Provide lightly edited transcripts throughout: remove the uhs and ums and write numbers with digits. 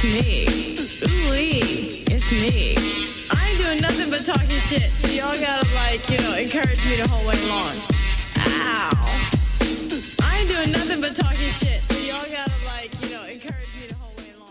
me. Ooh-wee, it's me. I ain't doing nothing but talking shit. So y'all gotta, encourage me the whole way along. Ow. I ain't doing nothing but talking shit. So y'all gotta, encourage me the whole way along.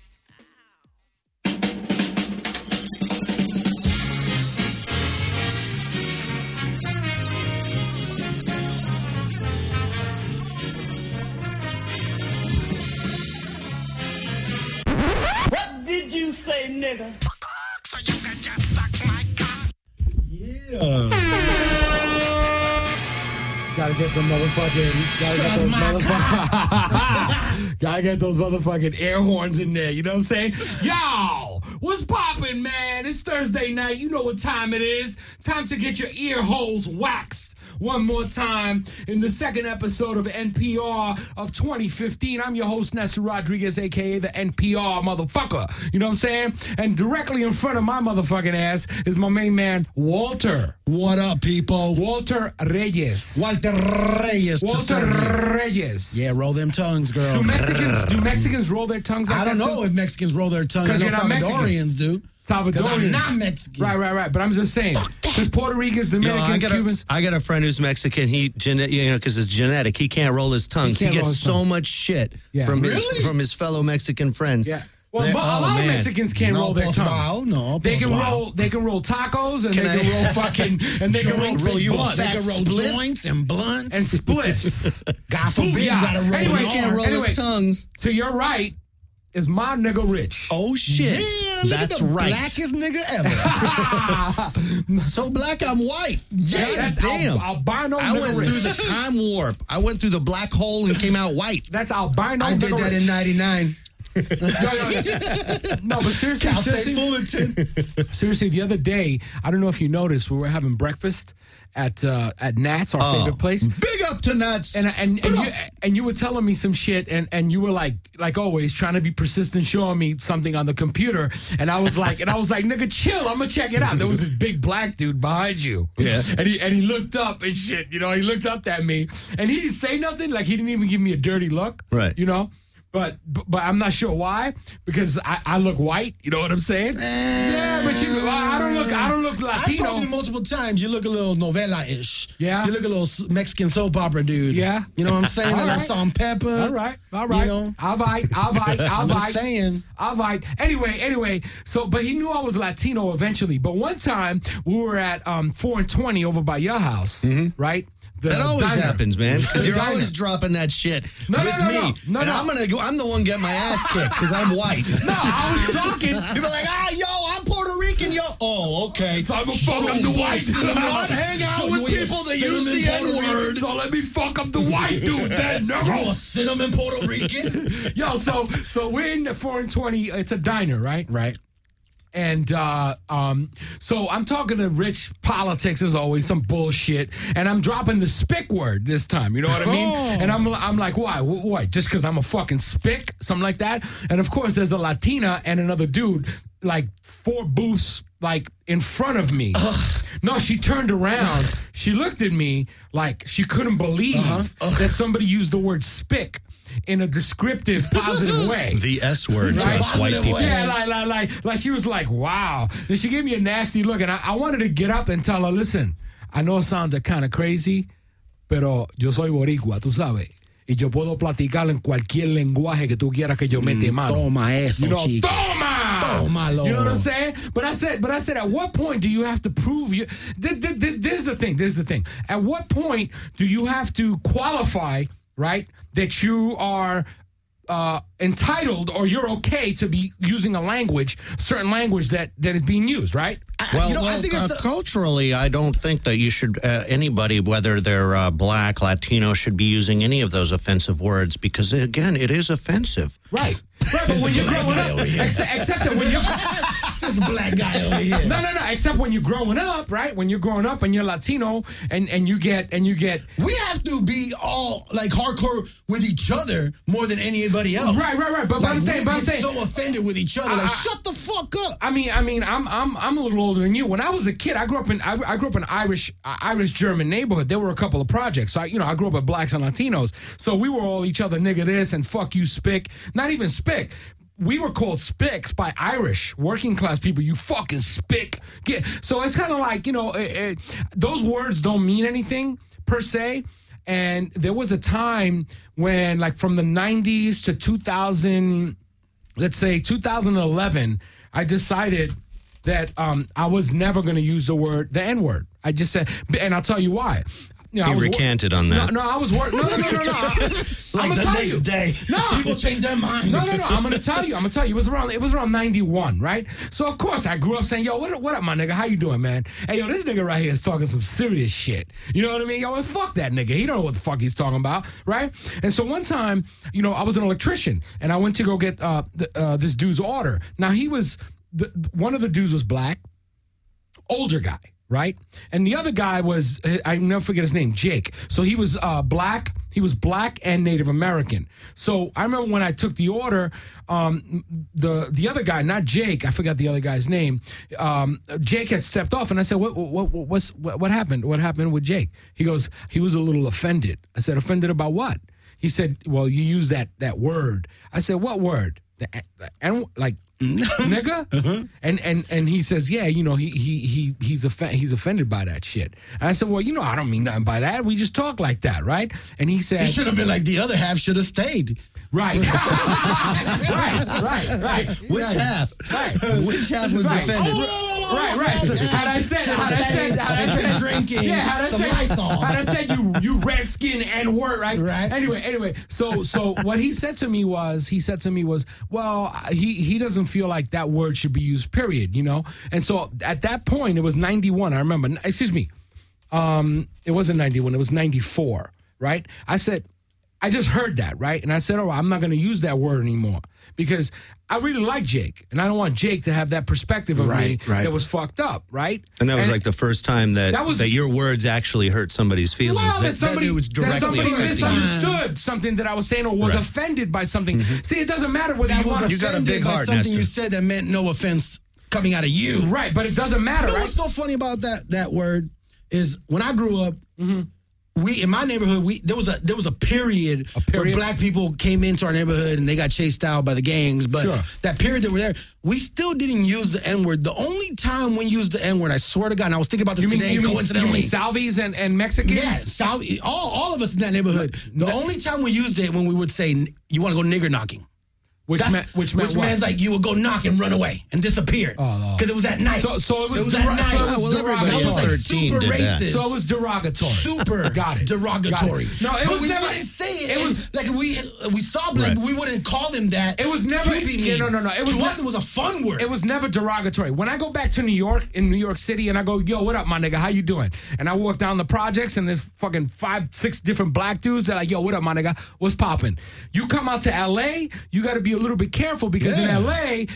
What did you say, nigga? So you can just suck my cock. Yeah. Gotta get the motherfucking. Gotta get those motherfucking air horns in there. You know what I'm saying? Yo, what's poppin', man? It's Thursday night. You know what time it is. Time to get your ear holes waxed. One more time in the second episode of NPR of 2015. I'm your host, Nestor Rodriguez, a.k.a. the NPR motherfucker. You know what I'm saying? And directly in front of my motherfucking ass is my main man, Walter. What up, people? Walter Reyes. Walter Reyes. Walter Reyes. Yeah, roll them tongues, girl. Do Mexicans roll their tongues like I don't that know too? if Mexicans roll their tongues. I know Because you're not Salvadorians do. Because I'm Salvadorians. not Mexican. Right. But I'm just saying. Because Puerto Ricans, Dominicans, Cubans. I got a friend who's Mexican. Because it's genetic. He can't roll his tongue. He gets so much shit from his fellow Mexican friends. Yeah. Well, a lot of Mexicans can't roll their tongues. They can roll tacos and they can roll fucking and they can roll blunts. They can roll joints and blunts and spliffs. God forbid you gotta roll. He can't roll his tongues. So you're right. Is my nigga Rich? Oh shit! Yeah, that's the right. Blackest nigga ever. So black, I'm white. Yeah, that's damn. Albino. I went Rich. through the time warp. I went through the black hole and came out white. That's albino. I did that in '99. No, but seriously, Cal State Fullerton. Seriously, the other day, I don't know if you noticed, we were having breakfast at Nat's, our favorite place. Big up to Nuts. And you were telling me some shit, and you were like always trying to be persistent, showing me something on the computer, and I was like, nigga, chill, I'm gonna check it out. There was this big black dude behind you, and he looked up and shit, he looked up at me, and he didn't say nothing, like he didn't even give me a dirty look, right? But I'm not sure why, because I look white. You know what I'm saying? Yeah, but I don't look Latino. I told you multiple times, you look a little novela-ish. Yeah. You look a little Mexican soap opera dude. Yeah. You know what I'm saying? All La right. Salt and Pepper. All right. You know? I'll bite. I'm just saying. I'll bite. Anyway, so, but he knew I was Latino eventually. But one time, we were at 4 and 20 over by your house, right? That always diner. happens, man, because you're Diner. always dropping that shit with me. No. I'm the one getting my ass kicked because I'm white. No, I was talking. You're like, I'm Puerto Rican, yo. Oh, okay. So I'm gonna fuck up the white. I hang out with people that use the N-word. So let me fuck up the white dude then. No. You a cinnamon Puerto Rican? Yo, so we're in the 4 and 20. It's a diner, right? Right. And so I'm talking to Rich politics as always, some bullshit, and I'm dropping the spick word this time. You know what I mean? And I'm like, why? Why? Just because I'm a fucking spick, something like that. And of course, there's a Latina and another dude, like 4 booths, like in front of me. No, she turned around. She looked at me like she couldn't believe that somebody used the word spick in a descriptive, positive way. The S word to Right? us white people. Yeah, like she was like, wow. Then she gave me a nasty look, and I wanted to get up and tell her, listen, I know it sounded kind of crazy, pero yo soy boricua, tú sabes. Y yo puedo platicar en cualquier lenguaje que tú quieras que yo mete mano. Toma eso, chico. Toma! Tómalo. You know what I'm saying? But I said, at what point do you have to prove you? This is the thing. At what point do you have to qualify, right, that you are entitled or you're okay to be using a certain language that is being used, right? Culturally, I don't think that you should, anybody, whether they're black, Latino, should be using any of those offensive words because, again, it is offensive. Right, but when you're growing up, except that when you're... This black guy over here. No, except when you're growing up, right? When you're growing up and you're Latino and you get... We have to be all, like, hardcore with each other more than anybody else. Right. But I'm saying... so offended with each other. Like, shut the fuck up. I mean, I'm a little older than you. When I was a kid, I grew up in Irish German neighborhood. There were a couple of projects. So I grew up with blacks and Latinos. So we were all each other, nigga this and fuck you, spick. Not even spick. we were called spics by Irish working class people. You fucking spick. So it's kind of like, those words don't mean anything per se. And there was a time when, like, from the 90s to 2000, let's say 2011, I decided that I was never going to use the N-word. I just said, and I'll tell you why. He recanted on that. No, I was working. No. Like the next day, people change their mind. No. I'm gonna tell you. It was around 91, right? So of course I grew up saying, "Yo, what up, my nigga? How you doing, man? Hey, yo, this nigga right here is talking some serious shit. You know what I mean? Yo, fuck that nigga. He don't know what the fuck he's talking about, right?" And so one time, I was an electrician, and I went to go get this dude's order. Now he was one of the dudes was black, older guy. Right? And the other guy was, I never forget his name, Jake. So he was black. He was black and Native American. So I remember when I took the order, the other guy, not Jake, I forgot the other guy's name. Jake had stepped off, and I said, what happened? What happened with Jake? He goes, he was a little offended. I said, offended about what? He said, well, you used that word. I said, what word? Like, nigga? And he says, yeah, he's offended by that shit. And I said, well, I don't mean nothing by that. We just talk like that, right? And he said, it should have been like the other half should have stayed. Right. right. Which half? Right. Which half was offended? Right. So had I said drinking. Yeah, had I said you redskin and word, right? Right. Anyway, so what he said to me was, well, he doesn't feel like that word should be used, period, And so at that point, it was 91, I remember. Excuse me. It wasn't 91, it was 94, right? I just heard that, right? And I said, I'm not going to use that word anymore because I really like Jake, and I don't want Jake to have that perspective of me that was fucked up, right? And that was like the first time that your words actually hurt somebody's feelings. Well, that somebody affecting misunderstood something that I was saying or was offended by something. See, it doesn't matter whether you got a big heart, something Nestor. you said that meant no offense coming out of you. Right, but it doesn't matter, right? What's so funny about that word is when I grew up, we in my neighborhood, there was a period where black people came into our neighborhood and they got chased out by the gangs. But that period that were there, we still didn't use the N-word. The only time we used the N-word, I swear to God, and I was thinking about this today, coincidentally. You mean Salvies and Mexicans? Yeah, all of us in that neighborhood. The only time we used it when we would say, you want to go nigger knocking. Which means like you would go knock and run away and disappear because it was at night. So it was at night. Everybody That was like 13 super did that. racist. So it was derogatory. Super derogatory. No, it was we never. wouldn't say it. It was like we saw black, but we wouldn't call them that. It was never. To be mean. No. It was to us, it was a fun word. It was never derogatory. When I go back to New York City, and I go, yo, what up, my nigga? How you doing? And I walk down the projects, and there's fucking 5-6 different black dudes that are like, yo, what up, my nigga? What's popping? You come out to LA, you got to be a little bit careful. Because in LA,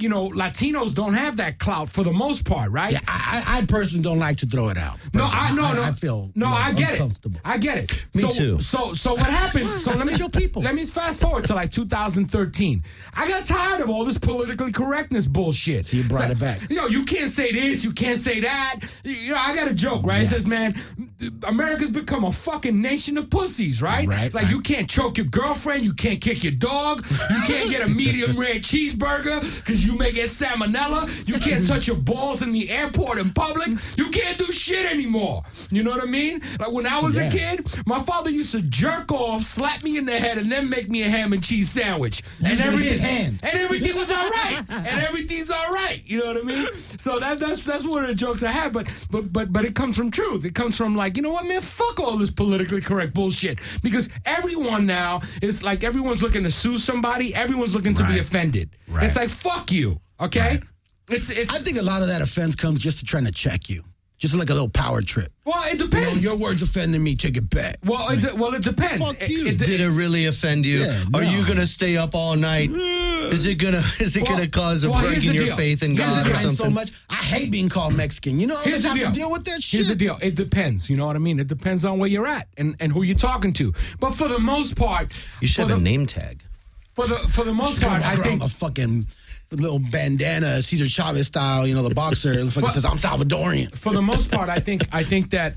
Latinos don't have that clout for the most part, right? Yeah, I personally don't like to throw it out. No. I feel I get uncomfortable. it. I get it. Me too. So what happened? So let me show people. Let me fast forward to like 2013. I got tired of all this politically correctness bullshit. So you brought it back. You can't say this, you can't say that. I got a joke, right? It says, man, America's become a fucking nation of pussies, right? Like you can't choke your girlfriend, you can't kick your dog, you can't get a medium rare cheeseburger because you may get salmonella. You can't touch your balls in the airport in public. You can't do shit anymore. You know what I mean? Like when I was a kid, my father used to jerk off, slap me in the head, and then make me a ham and cheese sandwich. And everything was all right. And everything's all right. You know what I mean? So that's one of the jokes I have. But it comes from truth. It comes from like, you know what, man? Fuck all this politically correct bullshit. Because everyone now is like everyone's looking to sue somebody. Everyone's looking to be offended. Right. It's like, fuck you, okay? It's. I think a lot of that offense comes just to trying to check you. Just like a little power trip. Well, it depends. Your words offended me, take it back. Well, it depends. Fuck you. Did it really offend you? Yeah, Are you going to stay up all night? Is it gonna cause a break in your faith in God or something? So much. I hate being called Mexican. You know, I have to deal with that shit. Here's the deal. It depends. You know what I mean? It depends on where you're at and who you're talking to. But for the most part, you should have a name tag. For the most part, I think the fucking little bandana, Cesar Chavez style, the boxer. It fucking says, I'm Salvadorian. For the most part, I think that,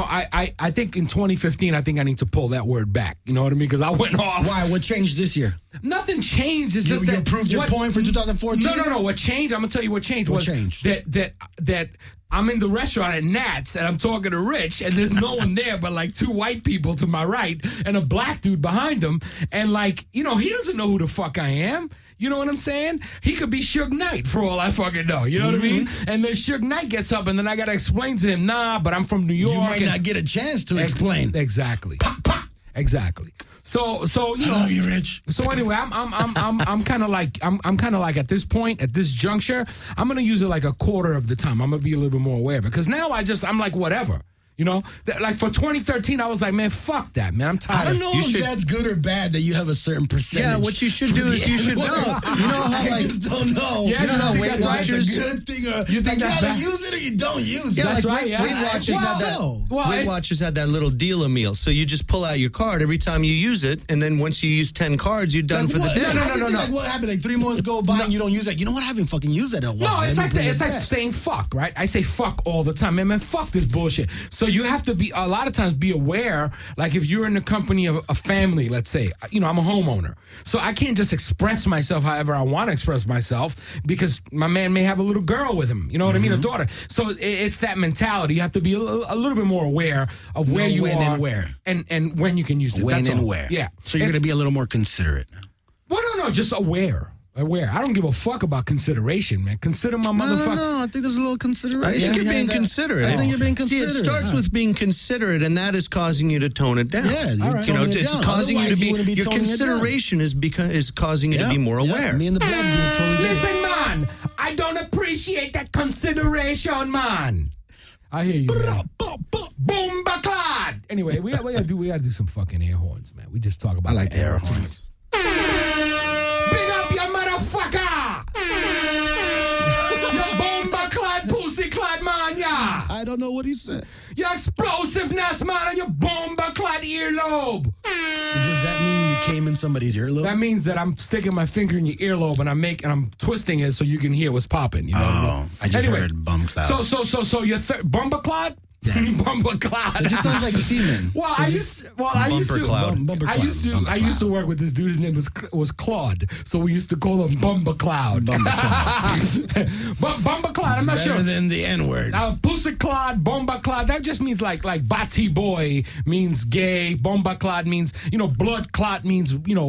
I think in 2015, I think I need to pull that word back. You know what I mean? Because I went off. Why? What changed this year? Nothing changed. It's You just that proved your point for 2014? No. What changed? I'm gonna tell you what changed. What changed? That I'm in the restaurant at Nat's and I'm talking to Rich and there's no one there but like two white people to my right and a black dude behind him, and he doesn't know who the fuck I am. You know what I'm saying? He could be Suge Knight for all I fucking know. You know what I mean? And then Suge Knight gets up and then I gotta explain to him, but I'm from New York. You might not get a chance to explain. Exactly. Pop, pop. Exactly. So I love you, Rich. So anyway, I'm kind of like at this point, at this juncture, I'm gonna use it like a quarter of the time. I'm gonna be a little bit more aware of it because now I'm like whatever. Like for 2013, I was like, man, fuck that, man. I'm tired. I don't know if that's good or bad that you have a certain percentage. Yeah, what you should do is you should know. You know how I just don't know. Yeah, Weight Watchers. It's a good thing. Or You think you that's gotta bad? use it or you don't use it. Yeah, That's like right, yeah. Weight Watchers had that. Weight Watchers had that little dealer meal. So you just pull out your card every time you use it, and then once you use 10 cards, you're done for the day. No. Like what happened? Like 3 months go by and you don't use it. You know what? I haven't fucking used that in a while. No, it's like saying fuck, right? I say fuck all the time. Man, fuck this bullshit. So you have to be a lot of times be aware, like if you're in the company of a family, let's say, I'm a homeowner. So I can't just express myself however I want to express myself because my man may have a little girl with him. You know what I mean? A daughter. So it's that mentality. You have to be a little bit more aware of where you when are. and where. And when you can use it. When That's and all. where. Yeah. So you're going to be a little more considerate. Well, no, just aware. I don't give a fuck about consideration, man. Consider my motherfucker. No, I think there's a little consideration. I think you're being considerate. I think you're being See, considerate. it starts with being considerate, and that is causing you to tone it down. Yeah, you're right. toning it it's down. causing you to Otherwise, be. you wouldn't be Your toning it down. consideration is causing you to be more aware. Me and the black dude totally did. Listen, man, I don't appreciate that consideration, man. I hear you. Man. Boom, backlad. Anyway, we gotta do some fucking air horns, man. We just talk about I like the air horns. Big up your motherfucker! You bomba clad, pussy clad man, yeah! I don't know what he said. Your explosiveness, man, and your bomba clad earlobe! Does that mean you came in somebody's earlobe? That means that I'm sticking my finger in your earlobe and I'm twisting it so you can hear what's popping. You know what I mean? I just heard bum cloud. So your bomba clad? Yeah. Bumper cloud. It just sounds like semen. Well, I used to work with this dude. His name was Claude, so we used to call him Bumper Cloud. Bumper Cloud. Bumper Cloud. I'm not better sure. than the N word. Pussy Cloud, Bomba Cloud. That just means like Bati boy means gay. Bomba Cloud means blood clot means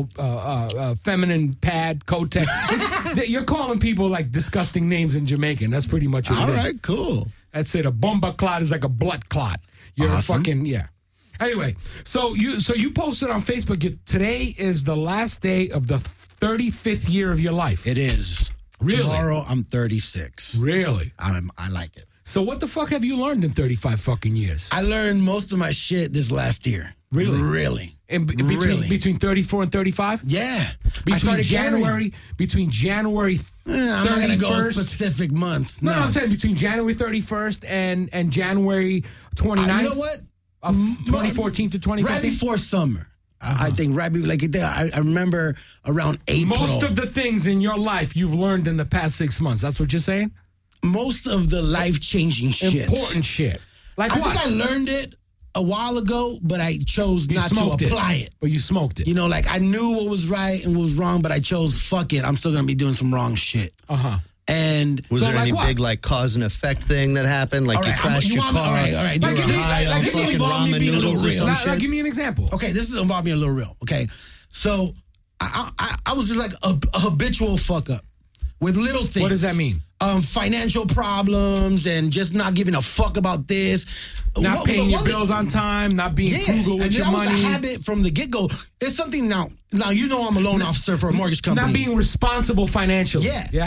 feminine pad Kotex. You're calling people like disgusting names in Jamaican. That's pretty much what it is. All right, cool. That's it. A bomba clot is like a blood clot. You're awesome. a fucking, yeah. Anyway, so you posted on Facebook, today is the last day of the 35th year of your life. It is. Really? Tomorrow I'm 36. Really? I like it. So what the fuck have you learned in 35 fucking years? I learned most of my shit this last year. Really? Really. Between 34 and 35? Yeah. Between January 31st. I'm not going to go a specific month. No, I'm saying between January 31st and January 29th. You know what? Of 2014 to 2015? Right before summer. I think right before, I remember around April. Most of the things in your life you've learned in the past 6 months. That's what you're saying? Most of the life-changing shit. Important shit. Like what? I think I learned it a while ago, but I chose not to apply it. But you smoked it. I knew what was right and what was wrong, but I chose, fuck it, I'm still going to be doing some wrong shit. Uh-huh. And was there any big cause and effect thing that happened? Like you crashed your car, all right. you were high on fucking ramen noodles or some shit? Give me an example. Okay, this is involving me a little real. Okay, so I was just like a habitual fuck up with little things. What does that mean? Financial problems and just not giving a fuck about this. Not paying your bills on time, not being frugal with your money. That was a habit from the get-go. It's something now I'm a loan officer for a mortgage company. Not being responsible financially. Yeah.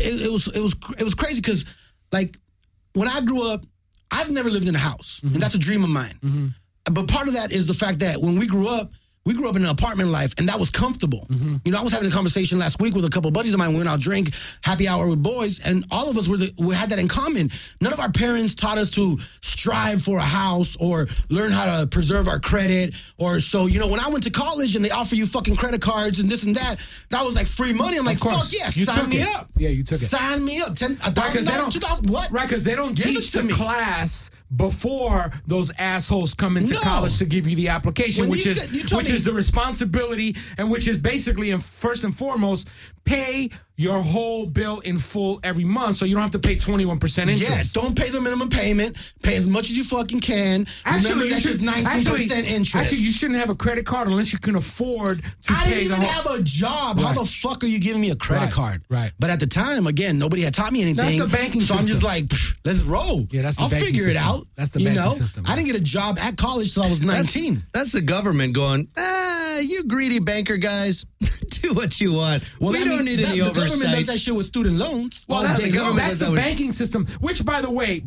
It was crazy because, when I grew up, I've never lived in a house. Mm-hmm. And that's a dream of mine. Mm-hmm. But part of that is the fact that when we grew up, we grew up in an apartment life, and that was comfortable. Mm-hmm. You know, I was having a conversation last week with a couple of buddies of mine. We went out drink, happy hour with boys, and all of us we had that in common. None of our parents taught us to strive for a house or learn how to preserve our credit. Or so, you know, when I went to college and they offer you fucking credit cards and this and that was like free money. I'm like, fuck yeah, sign me up. Yeah, you took it. Sign me up. $1,000, $2,000, what? Right, because they don't Give teach it to the me. class before those assholes come into No. college to give you the application, When which you is said- you told me- is the responsibility, and which is basically, and first and foremost, pay your whole bill in full every month, so you don't have to pay 21% interest. Yes, don't pay the minimum payment. Pay as much as you fucking can. Remember, you that's just should- 19% interest. Actually, you shouldn't have a credit card unless you can afford to I pay didn't even the whole. have a job. How Right. the fuck are you giving me a credit Right, card? right. But at the time, again, nobody had taught me anything. That's the banking so I'm just system. like, "Pff, let's roll. Yeah, that's the I'll banking figure system. it out. That's the you banking know? system, I didn't get a job at college till I was 19. That's the government going, you greedy banker guys, do what you want. We I don't mean, need that- any the government does oversight. that shit with student loans. Well, all that's day the long. government That's does the that with- banking system. Which, by the way,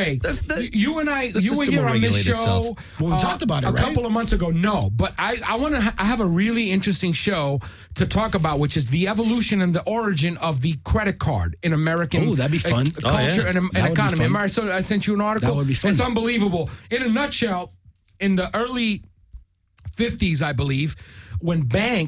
you and I, the you were system here will on this regulate show. itself. Well, we talked about it, a right? couple of months ago. No, but I want to. I have a really interesting show to talk about, which is the evolution and the origin of the credit card in American. Oh, that'd be fun. culture Oh, yeah. and That would be economy. fun. Am I- So I sent you an article. That would be fun. It's unbelievable. In a nutshell, in the early 50s, I believe, when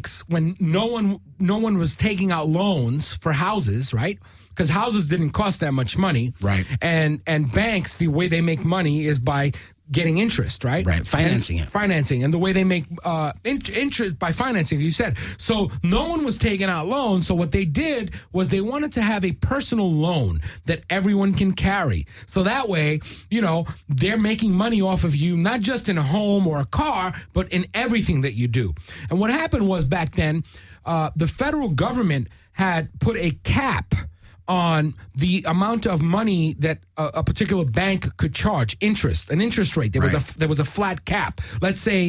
no one was taking out loans for houses, right? Because houses didn't cost that much money, Right. And banks, the way they make money is by getting interest, right? Right, financing it. Financing, and the way they make interest by financing, you said. So no one was taking out loans. So what they did was they wanted to have a personal loan that everyone can carry. So that way, you know, they're making money off of you, not just in a home or a car, but in everything that you do. And what happened was back then, the federal government had put a cap on the amount of money that a particular bank could charge, an interest rate. There was a flat cap. Let's say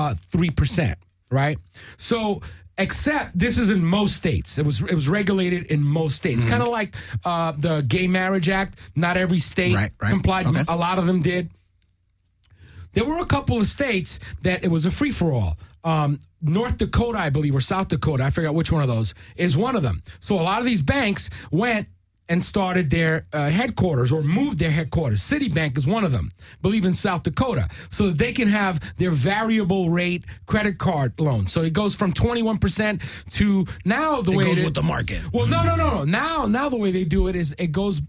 3%, right? So, except this is in most states. It was regulated in most states. Kind of like the Gay Marriage Act. Not every state Right. complied. Okay. A lot of them did. There were a couple of states that it was a free-for-all. North Dakota, I believe, or South Dakota, I forgot which one of those, is one of them. So a lot of these banks went and started their headquarters or moved their headquarters. Citibank is one of them, I believe in South Dakota, so that they can have their variable rate credit card loans. So it goes from 21% to now the It way goes it is- with the market. Well, no. Now the way they do it is it goes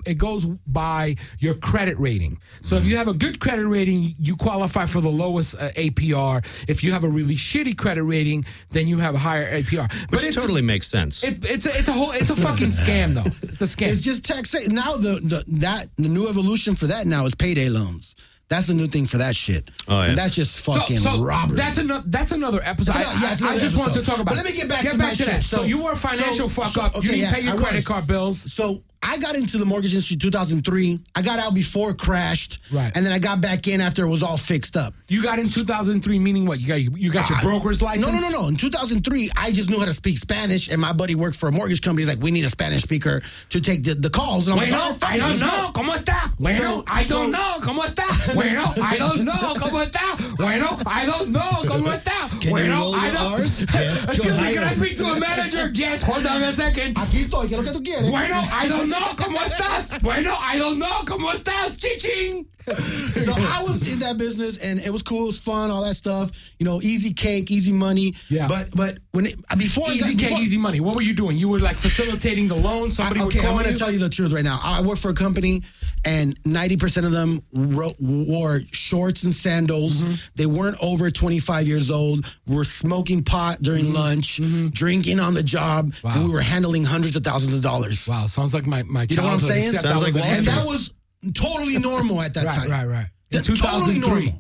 by your credit rating. So if you have a good credit rating, you qualify for the lowest APR. If you have a really shitty credit rating, then you have a higher APR. Which totally makes sense. It's a fucking scam though. It's a scam. It's just taxation. Now the new evolution for that now is payday loans. That's the new thing for that shit. Oh, yeah. And that's just fucking robbery. That's another episode. It's another I just wanted to episode. talk about. But let me get back to back my to that. shit. So you were a financial fuck up. okay, You didn't pay your I credit was. card bills. So I got into the mortgage industry in 2003. I got out before it crashed. Right. And then I got back in after it was all fixed up. You got in 2003, meaning what? You got your broker's license? No. In 2003, I just knew how to speak Spanish, and my buddy worked for a mortgage company. He's like, we need a Spanish speaker to take the calls. And I'm Bueno, like, oh, fuck I it, don't let's know. go. ¿Cómo está? Bueno, I don't know. ¿Cómo está? Bueno, I don't know. ¿Cómo está? Bueno, I don't know. ¿Cómo está? Can you Bueno, roll I your don't. R's? Yes, Excuse me, Johanna. can I speak to a manager? Yes, hold on a second. Aquí estoy, ¿qué es lo que tú quieres? Bueno, I don't know. ¿Cómo estás? Bueno, I don't know. ¿Cómo estás? Chiching. So I was in that business, and it was cool, it was fun, all that stuff. You know, easy cake, easy money. Yeah. But when before I Easy got, cake, before, easy money. What were you doing? You were like facilitating the loan. Somebody would okay, call I'm going you. to tell you the truth right now. I work for a company, and 90% of them wore shorts and sandals. Mm-hmm. They weren't over 25 years old. Were smoking pot during lunch, drinking on the job, Wow. and we were handling hundreds of thousands of dollars. Wow, sounds like my You know what I'm childhood, saying? except Sounds I was like an Wall And Street. that was totally normal at that time. Right. In Totally 2003. normal.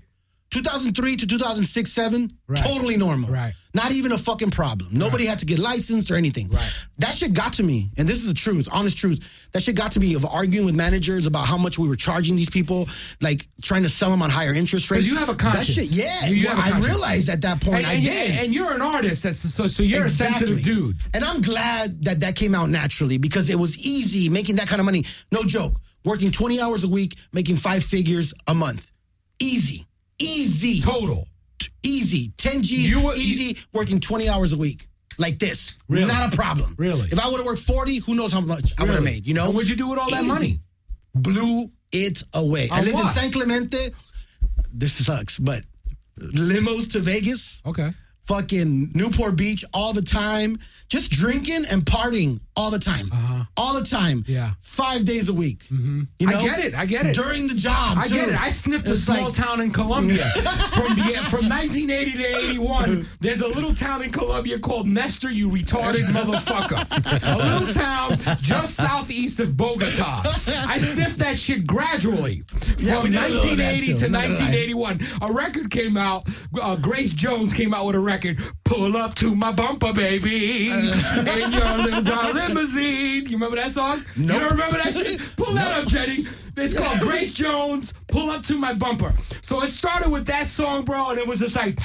2003 to 2006, 7, Right. totally normal. Right. Not even a fucking problem. Nobody had to get licensed or anything. Right. That shit got to me, and this is the truth, honest truth. That shit got to me of arguing with managers about how much we were charging these people, like trying to sell them on higher interest rates. Because you have a conscience. That shit, yeah. You have a I conscience. realized at that point I did. And you're an artist. So you're Exactly. a sensitive dude. And I'm glad that came out naturally because it was easy making that kind of money. No joke. Working 20 hours a week, making 5 figures a month. Easy. Total. easy, 10 G's, easy, working 20 hours a week. Like this. Really? Not a problem. Really? If I would have worked 40, who knows how much I would have made, you know? And what'd you do with all that Easy. money? Blew it away. I lived in San Clemente. This sucks, but limos to Vegas. Okay. Fucking Newport Beach all the time. Just drinking and partying all the time. All the time. Yeah. 5 days a week. You know? I get it. During the job, I get it. I sniffed a small town in Colombia. From 1980 to 81, there's a little town in Colombia called Nestor, you retarded motherfucker. A little town just southeast of Bogota. I sniffed that shit gradually. From we did a little of that 1980 too, to not gonna lie. 1981. A record came out. Grace Jones came out with a record. Pull up to my bumper, baby. In your little brown limousine. You remember that song? Nope. You don't remember that shit? Pull that up, Jenny. It's called Grace Jones, Pull Up to My Bumper. So it started with that song, bro, and it was just like,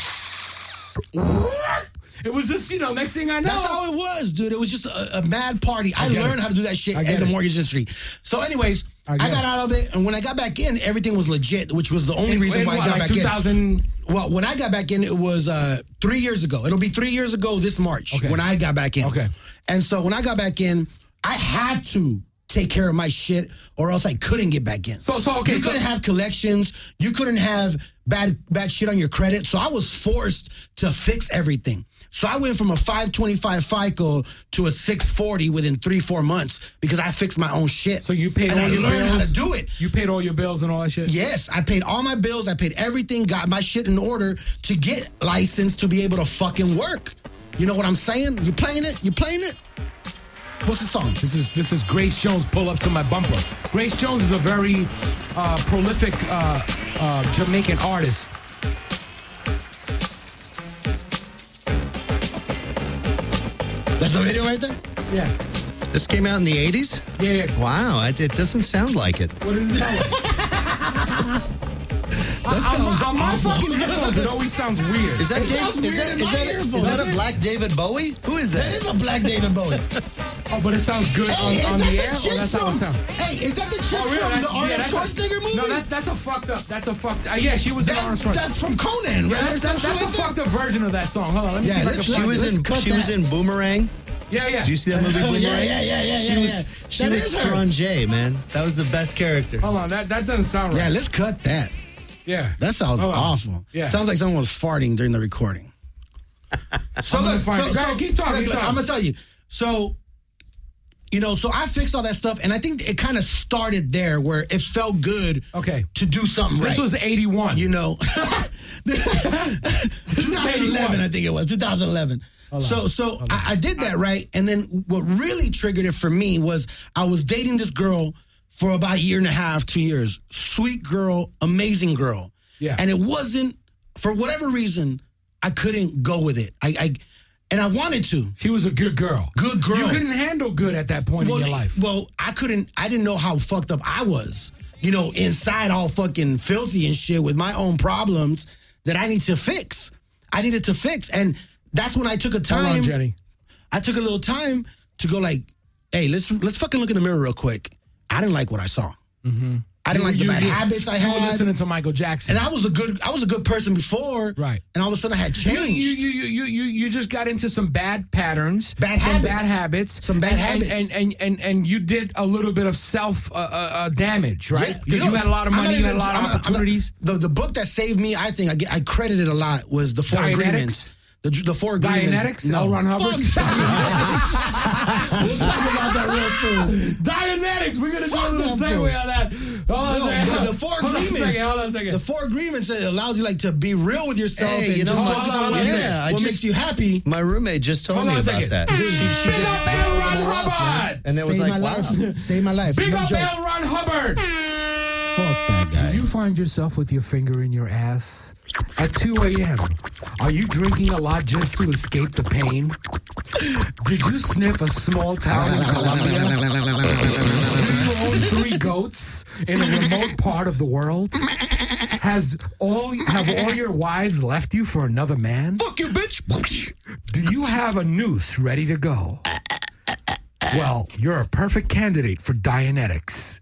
it was just, next thing I know. That's how it was, dude. It was just a mad party. I learned how to do that shit in the mortgage industry. So anyways, I got out of it, and when I got back in, everything was legit, which was the only reason why I got back 2000... in. Well, when I got back in, it was 3 years ago. It'll be 3 years ago this March when I got back in. Okay. And so when I got back in, I had to take care of my shit or else I couldn't get back in. So you couldn't have collections. You couldn't have bad shit on your credit. So I was forced to fix everything. So I went from a 525 FICO to a 640 within 3-4 months because I fixed my own shit. So you paid and all your bills? I learned how to do it. You paid all your bills and all that shit? Yes, I paid all my bills. I paid everything, got my shit in order to get licensed to be able to fucking work. You know what I'm saying? You playing it? You playing it? What's the song? This is Grace Jones, Pull Up to My Bumper. Grace Jones is a very prolific Jamaican artist. That's the video right there? Yeah. This came out in the 80s? Yeah. Wow, it doesn't sound like it. What does it sound like? On my fucking headphones, it always sounds weird. Is that Is a black David Bowie? Who is that? That is a black David Bowie. Oh, but it sounds good on the air? Or that's how it sounds? Hey, is that the chick from the Arnold Schwarzenegger movie? No, that's a fucked up. Yeah, she was in Arnold Schwarzenegger. That's from Conan, right? That's a fucked up version of that song. Hold on, let me see if I can She was in Boomerang. Yeah. Did you see that movie, Boomerang? Yeah. She was Strange, man. That was the best character. Hold on, that doesn't sound right. Yeah, let's cut that. Yeah. That sounds awful. Yeah. Sounds like someone was farting during the recording. So keep talking. I'm gonna tell you. So, so I fixed all that stuff, and I think it kind of started there where it felt good to do something right. This was 81. 2011, I think it was 2011. So I did that right, and then what really triggered it for me was I was dating this girl for about a year and a half, 2 years. Sweet girl, amazing girl. Yeah. And it wasn't, for whatever reason, I couldn't go with it. And I wanted to. She was a good girl. Good girl. You couldn't handle good at that point in your life. Well, I didn't know how fucked up I was. Inside all fucking filthy and shit with my own problems that I need to fix. I needed to fix. And that's when I took a time. Hold on, Jenny. I took a little time to go like, hey, let's fucking look in the mirror real quick. I didn't like what I saw. Mm-hmm. I didn't like the bad habits I had. You were listening to Michael Jackson. And I was a good person before. Right. And all of a sudden I had changed. You just got into some bad patterns. Bad habits. And you did a little bit of self damage, right? Yeah, Because you had a lot of money, you had a lot of opportunities. The book that saved me, I think, I credited a lot, was The Four Agreements. The Four Agreements. Dianetics? No. L. Ron Hubbard? We'll talk about that real soon. Dianetics. We're going to do a little segue on that. The Four Agreements. Hold on a second. The Four Agreements, it allows you to be real with yourself and just what? focus on what makes you happy. My roommate just told me about that. She Big up L. Ron Hubbard. And it was Save like, my life. Save my life. Big No up joke. L. Ron Hubbard. Fuck that guy. Do you find yourself with your finger in your ass at 2 a.m.? Are you drinking a lot just to escape the pain? Did you sniff a small town in Colombia? Do you own 3 goats in a remote part of the world? Have all your wives left you for another man? Fuck you, bitch. Do you have a noose ready to go? Well, you're a perfect candidate for Dianetics.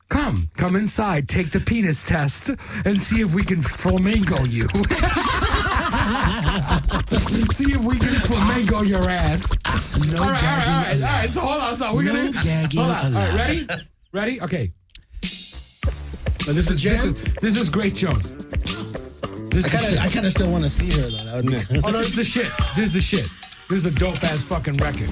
Come inside, take the penis test, and see if we can flamingo you. See if we can flamenco your ass. No All right. gagging. All right. So hold on. So we're No gonna gagging hold on. All right, allowed. ready? Okay. But this is jam. This is Grace Jones. I kind of still want to see her though. That would be good. Oh no, this is the shit. This is the shit. This is a dope ass fucking record.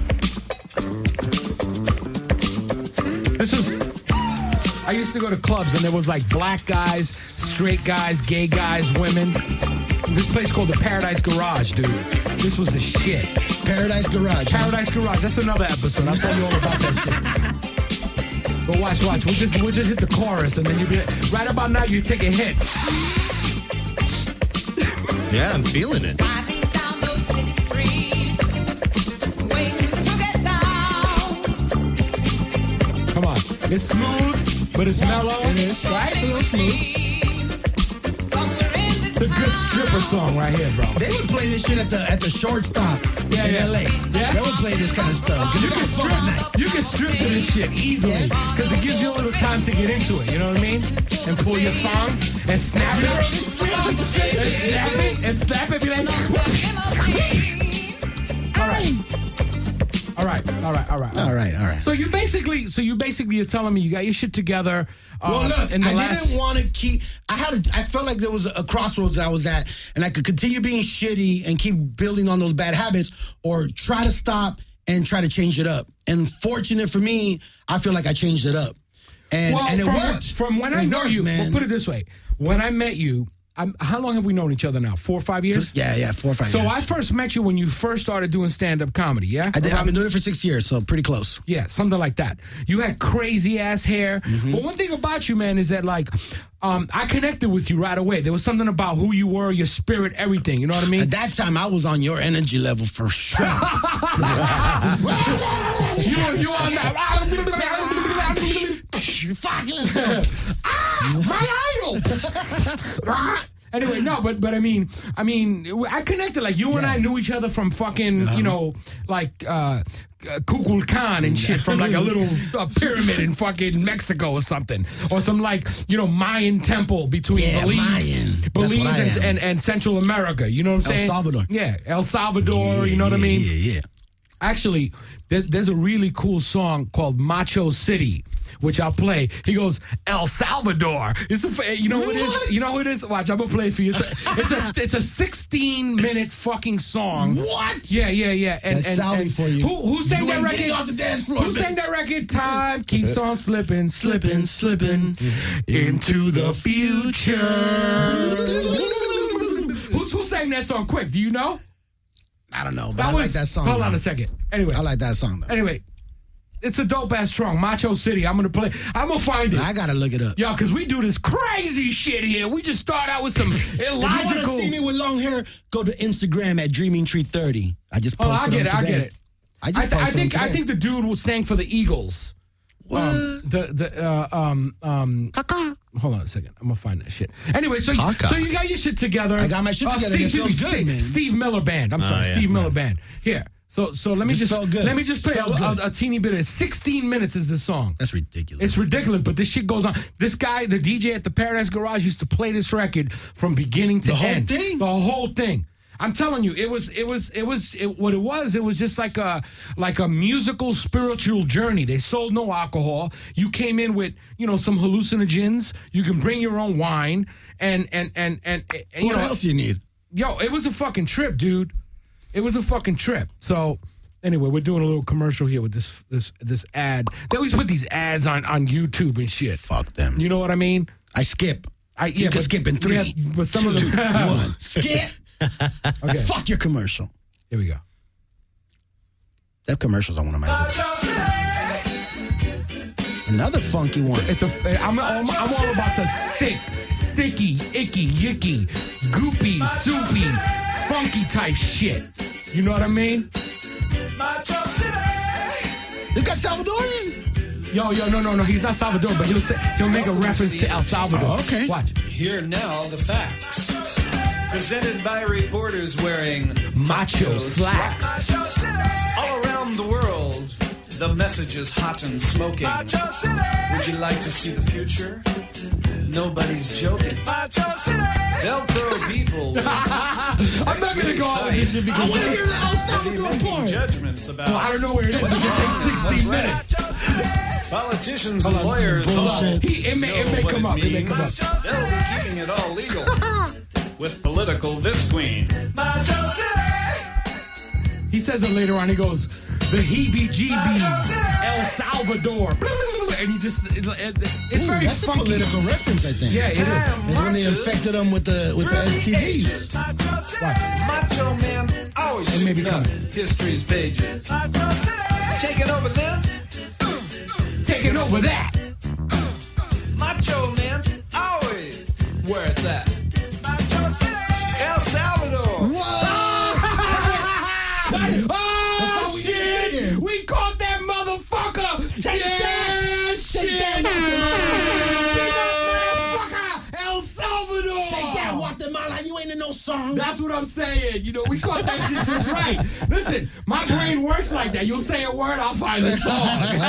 This was. I used to go to clubs and there was like black guys, straight guys, gay guys, women. This place called the Paradise Garage, dude. This was the shit. Paradise Garage. Paradise Garage. That's another episode. I'll tell you all about that shit. But watch. We'll just hit the chorus and then you'll be right about now. You take a hit. Yeah, I'm feeling it. Driving down those city streets, waiting to get down. Come on. It's smooth, but it's mellow. It is. Right? It's a little smooth. Somewhere in this It's a good stripper song right here, bro. They would play this shit at the shortstop in LA. Yeah. They would play this kind of stuff. You can strip to this shit easily because it gives you a little time to get into it. You know what I mean? And pull your thongs and snap it. And snap it. Be like, all right. So you basically are telling me you got your shit together. Well, look, in the I didn't want to keep. I felt like there was a crossroads that I was at, and I could continue being shitty and keep building on those bad habits, or try to stop and try to change it up. And fortunate for me, I feel like I changed it up, and it worked. From when I know you, man. well, put it this way: when I met you. How long have we known each other now? 4 or 5 years? Yeah, 4 or 5 years. So I first met you when you first started doing stand-up comedy, yeah? I've been doing it for 6 years, so pretty close. Yeah, something like that. You had crazy-ass hair. Mm-hmm. But one thing about you, man, is that, like, I connected with you right away. There was something about who you were, your spirit, everything. You know what I mean? At that time, I was on your energy level for sure. you on that. Fuck, let's go. My idol. Anyway, no, but I mean, I connected. Like you and I knew each other from fucking, like Kukulkan and shit from like a little pyramid in fucking Mexico or something, or some like Mayan temple between Belize and Central America. You know what I'm saying? El Salvador. Yeah, El Salvador. You know what I mean? Yeah. Actually, there's a really cool song called Macho City, which I'll play. He goes, El Salvador. It's you know what it is? You know who it is? Watch, I'm going to play it for you. It's a 16-minute fucking song. What? Yeah. That's Salvi for you. Who sang that record? Getting off the dance floor, Who sang bitch. that record? Time keeps on slipping into the future. Who sang that song? Quick, do you know? I don't know, but I like that song. Hold though. on a second. Anyway. I like that song, though. Anyway, it's a dope-ass song. Macho City. I'm going to play. I'm going to find it. I got to look it up. Yo, because we do this crazy shit here. We just start out with some If you want illogical. to see me with long hair, go to Instagram at DreamingTree30. I just posted I get it. them I today. get it. I just posted them today. I think the dude was sang for the Eagles. What? Hold on a second. I'm gonna find that shit. Anyway, so you got your shit together. I got my shit together. It feels good, man. Steve Miller Band. I'm sorry, Steve Miller Band. Here. So let me Just felt good. let me just play Felt good. a teeny bit of 16 minutes is the song. That's ridiculous. It's ridiculous, but this shit goes on. This guy, the DJ at the Paradise Garage, used to play this record from beginning to end. The whole thing. I'm telling you, it was just like a musical spiritual journey. They sold no alcohol. You came in with, some hallucinogens. You can bring your own wine and what else you need? Yo, it was a fucking trip, dude. It was a fucking trip. So anyway, we're doing a little commercial here with this ad. They always put these ads on YouTube and shit. Fuck them. You know what I mean? I skip. You can skip in 3, yeah, but some 2, of them 1. Skip. Okay. Fuck your commercial. Here we go. That commercial's on one of my others. Another funky one. I'm all about the thick, sticky, icky, yicky, goopy, soupy, funky type shit. You know what I mean? This guy Salvadorian. Yo, no. He's not Salvador, but he'll make a reference to El Salvador. Oh, okay. Watch. Here now the facts. Presented by reporters wearing Macho slacks. all around the world. The message is hot and smoking. Would you like to see the future? nobody's joking. They'll throw people. I'm not gonna go on with this shit I because want to hear the El Salvador making part. judgments about. well, I don't know where it is. It could take 16 minutes. Politicians and lawyers Bullshit. It may come up. It may come up. They'll be keeping it all legal with political visqueen. He says it later on. He goes, the heebie-jeebies, El Salvador. And he just, it's very That's funky. a political reference, I think. Yeah, it is. It's when they infected them with the STDs. Macho Man always It may be shooting up coming. history's pages. Taking over this, Taking over that. Macho Man's always where it's at. El Salvador. Oh, how we get it shit! here. We caught that motherfucker! Take yeah, that. shit! Take that, Motherfucker! El Salvador! Take that, Guatemala. You ain't in no songs. That's what I'm saying. You know, we caught that shit just right. Listen, my brain works like that. You'll say a word, I'll find the song.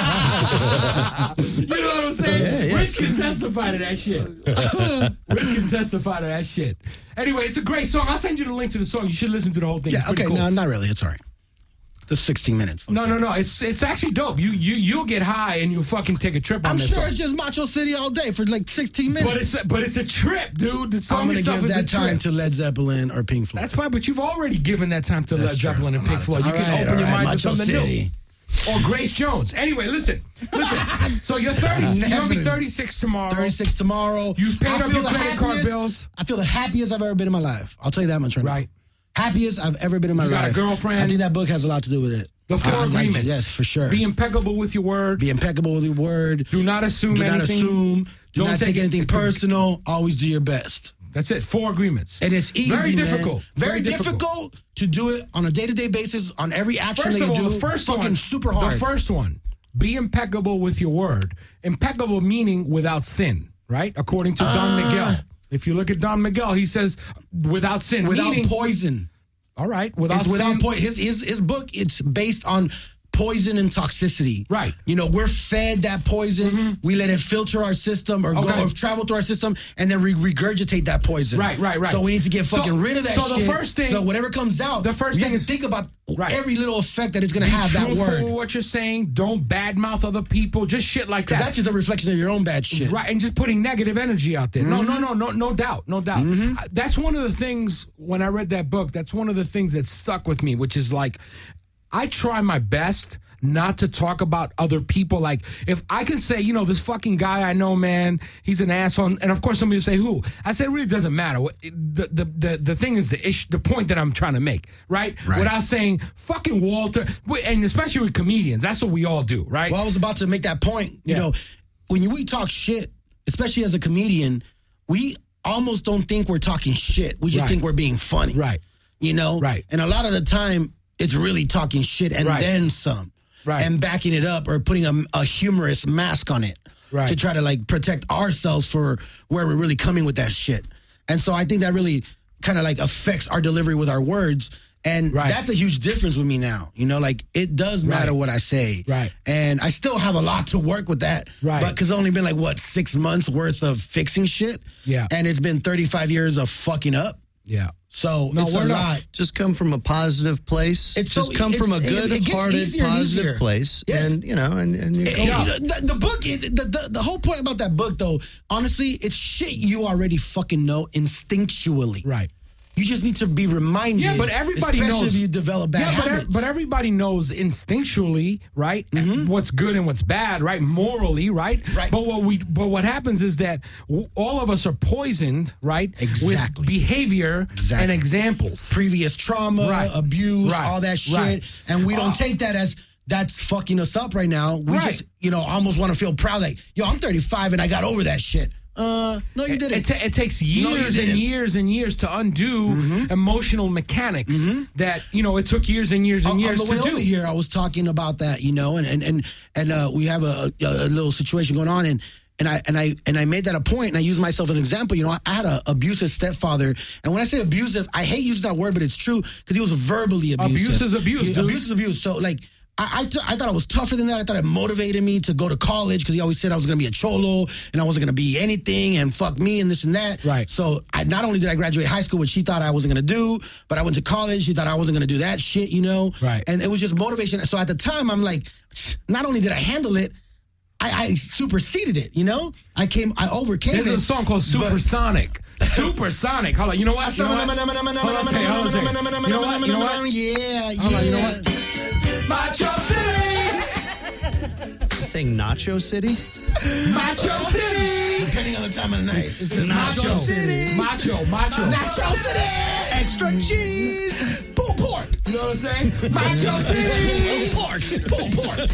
You know what I'm saying? Yeah. Rich can testify to that shit. Rich can testify to that shit. Anyway, it's a great song. I'll send you the link to the song. You should listen to the whole thing. Yeah, It's pretty okay, cool. no, not really. It's all right. Just 16 minutes. No. It's actually dope. You'll get high and you'll fucking take a trip on I'm that sure song. it's just Macho City all day for like 16 minutes. But it's a trip, dude. The song I'm going to itself give is that a trip. time to Led Zeppelin or Pink Floyd. That's fine, but you've already given that time to Led That's true. Zeppelin and Pink Floyd. You All can right, open your all right, mind to Macho something City. new. Or Grace Jones. Anyway, listen. So you're 30. You're going to be 36 tomorrow. 36 tomorrow. You've paid I up feel your the credit card happiest- bills. I feel the happiest I've ever been in my life. I'll tell you that much right now. Right. Happiest I've ever been in my You got a life. girlfriend? I think that book has a lot to do with it. The four agreements. Yes, for sure. Be impeccable with your word. Be impeccable with your word. Do not assume Do anything. not assume. Do Don't not take anything it- personal. Always do your best. That's it. 4 agreements. And it's easy, Very man. difficult. Very difficult to do it on a day-to-day basis on every action First that of you all, do. the first fucking one, super hard. The first one, be impeccable with your word. Impeccable meaning without sin, right? According to Don Miguel. If you look at Don Miguel, he says without sin. without meaning, poison. all right, without It's without sin. poison. His book, it's based on poison and toxicity. Right. You know, we're fed that poison. We let it filter our system or go Okay. or travel through our system, and then we regurgitate that poison. Right. So we need to get fucking rid of that so shit. the first thing- so whatever comes out, the first we thing have is- to think about Right. every little effect that it's going to Be have that truthful word. with what you're saying. Don't badmouth other people. Just shit like Because that. that's just a reflection of your own bad shit. Right, and just putting negative energy out there. No doubt. That's one of the things, when I read that book, that's one of the things that stuck with me, which is like, I try my best not to talk about other people. Like, if I can say, you know, this fucking guy I know, man, he's an asshole. And of course, somebody will say, who? I say, it really doesn't matter. The thing is the point that I'm trying to make, right? Without saying, fucking Walter, and especially with comedians, that's what we all do, right? Well, I was about to make that point. You know, when we talk shit, especially as a comedian, we almost don't think we're talking shit. We just think we're being funny. Right. You know? Right. And a lot of the time, it's really talking shit and then some. Right. And backing it up or putting a humorous mask on it. Right. To try to like protect ourselves for where we're really coming with that shit. And so I think that really kind of like affects our delivery with our words. And that's a huge difference with me now. You know, like it does matter what I say. Right. And I still have a lot to work with that. Right. But because it's only been like, 6 months worth of fixing shit. Yeah. And it's been 35 years of fucking up. Yeah. So it's a lot. Just come from a positive place. It's just so- come from a it gets good-hearted, easier and positive easier. place, Yeah. and you know, and you You know, the book, the whole point about that book, though, honestly, it's shit you already fucking know instinctually. Right. You just need to be reminded. Yeah, but everybody especially knows. if you develop bad habits. But everybody knows instinctually, right? What's good and what's bad, right? Morally, right? Right. But what happens is that all of us are poisoned, right? Exactly. With behavior and examples. Previous trauma, Right. abuse, Right. all that shit. Right. And we don't take that as that's fucking us up right now. We Right. just, almost want to feel proud like, yo, I'm 35 and I got over that shit. No, you didn't. It takes No, you years and didn't. years and years to undo emotional mechanics that, it took years and years and on years the way to do. over here, I was talking about that, and we have a little situation going on, and I made that a point, and I used myself as an example. I had an abusive stepfather, and when I say abusive, I hate using that word, but it's true because he was verbally abusive. Abuse is abuse, dude. Abuse is abuse. So like, I thought I was tougher than that. I thought it motivated me to go to college because he always said I was going to be a cholo and I wasn't going to be anything and fuck me and this and that. Right. So not only did I graduate high school, which she thought I wasn't going to do, but I went to college. She thought I wasn't going to do that shit, you know? Right. And it was just motivation. So at the time, I'm like, not only did I handle it, I superseded it, you know? I overcame it. There's a song called Supersonic. Supersonic. Hold on, you know what? You know what? Hold on a second. You know what? Yeah, Hold on, you know what? Macho City! Saying Nacho City? Macho City! Depending on the time of the night. It's just Macho City. Macho. Nacho City! Extra cheese! Pulled pork! You know what I'm saying? Macho City! Pulled pork!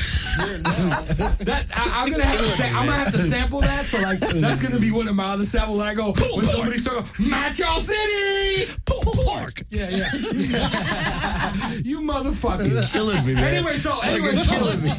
I'm gonna have to sample that. So like that's gonna be one of my other samples. When I go when somebody starts Macho City, pork. Yeah. You motherfuckers, You're killing me, man. Anyway, killing me.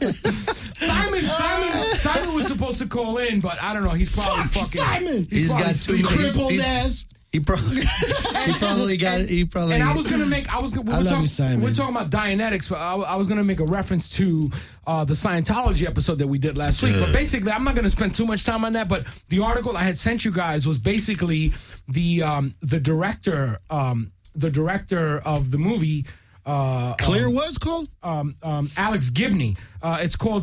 Simon was supposed to call in, but I don't know. He's probably fucking. Simon. He's got too many Crippled ass. He probably got. And I was gonna make. I love you, Simon. We're talking about Dianetics, but I was gonna make a reference to the Scientology episode that we did last week. But basically, I'm not gonna spend too much time on that. But the article I had sent you guys was basically the director of the movie. Clear what's called? Alex Gibney. It's called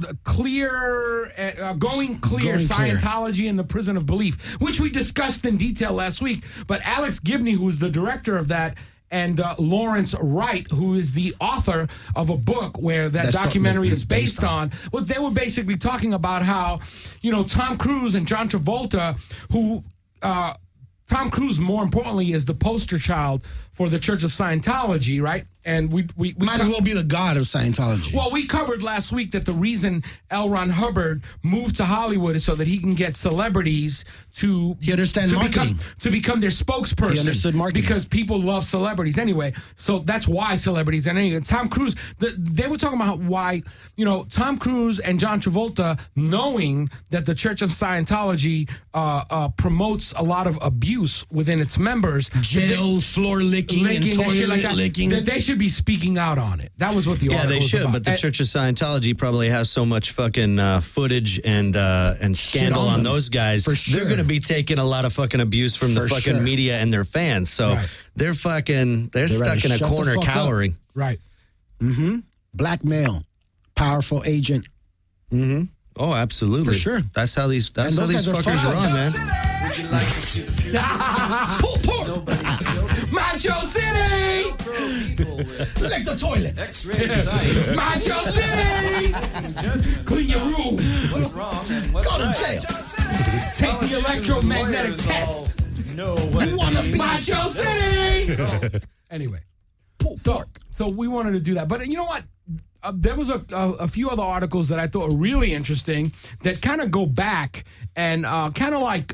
Going Clear, Scientology in the Prison of Belief, which we discussed in detail last week. But Alex Gibney, who's the director of that, and Lawrence Wright, who is the author of a book where that documentary is based on. Well, they were basically talking about how, Tom Cruise and John Travolta, who... Tom Cruise, more importantly, is the poster child for the Church of Scientology, right? And we might as well be the god of Scientology. Well, we covered last week that the reason L. Ron Hubbard moved to Hollywood is so that he can get celebrities to marketing. To become their spokesperson. He understood marketing. Because people love celebrities anyway. So that's why celebrities. And anyway, Tom Cruise, they were talking about why, Tom Cruise and John Travolta, knowing that the Church of Scientology promotes a lot of abuse within its members. Jail, floor licking and toilet licking. That they should be speaking out on it. That was what the article they was should. about. But the Church of Scientology probably has so much fucking footage and scandal on those guys. For sure. They're going to be taking a lot of fucking abuse from the fucking media and their fans. So they're stuck in a corner cowering. Up. Right. Mm-hmm. Black male, powerful agent. Mm-hmm. Oh, absolutely. For sure. That's how these fuckers are on, man. Would you like to see Pull pork. Macho City! Lick the toilet. X-ray sight? Macho City! Clean your room. What's wrong and what's Go to right? jail. Take the electromagnetic test. Know what You wanna be Macho City! Anyway. pull pork. So we wanted to do that. But you know what? There was a few other articles that I thought were really interesting that kind of go back and kind of like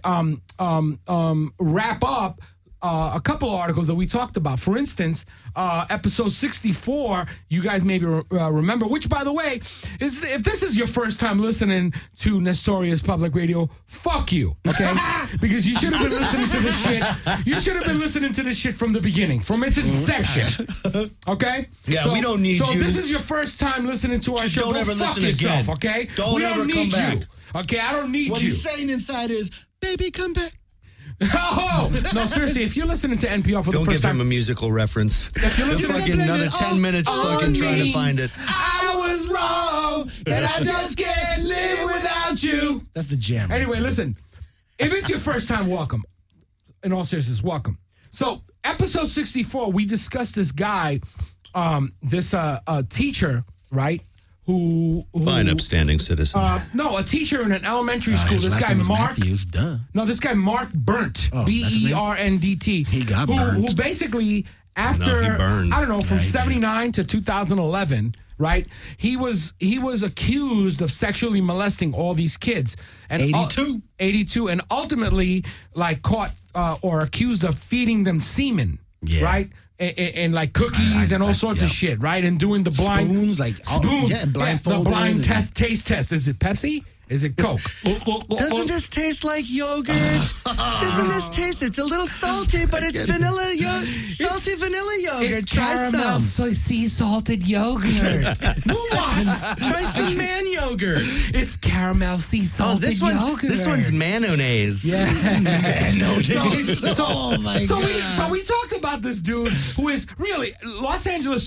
wrap up a couple of articles that we talked about. For instance, episode 64, you guys maybe remember, which, by the way, is if this is your first time listening to Nestorius Public Radio, fuck you, okay? Because you should have been listening to this shit. You should have been listening to this shit from the beginning, from its inception, okay? Yeah, we don't need you. So if this is your first time listening to our show, don't go ever fuck listen yourself, again. okay? Don't we ever don't come need back. you. Okay, I don't need What you. he's saying inside is, baby, come back. Oh no! Seriously, if you're listening to NPR for Don't the first give him time, a musical reference. if you're Just listening, fucking another 10 minutes fucking trying to find it. I was wrong, and I just can't live without you. That's the jam. anyway, listen. If it's your first time, welcome. In all seriousness, welcome. So, episode 64, we discussed this guy, this teacher, right? Who Fine, upstanding citizen. no, a teacher in an elementary school. This guy Mark. Duh. No, this guy Mark Burnt. Oh, that's his name? Bernddt. He got who burnt. basically after No, he burned. I don't know, from Yeah, he did. 79 to 2011, right? He was accused of sexually molesting all these kids. And 82. 82, and ultimately like caught or accused of feeding them semen. Yeah. Right? And like cookies and all sorts of yeah. shit, right? And doing the blind Spoons, like, spoon, yeah, the blindfolded blind and- taste test. Is it Pepsi? Is it Coke? Doesn't this taste like yogurt? Doesn't this taste? It's a little salty, but it's vanilla salty vanilla yogurt. It's Try caramel some. sea salted yogurt. Move on. Try some man yogurt. It's caramel sea salted yogurt. This one's mayonnaise. Yeah. Mayonnaise. Oh my God. So we talked about this dude who is really Los Angeles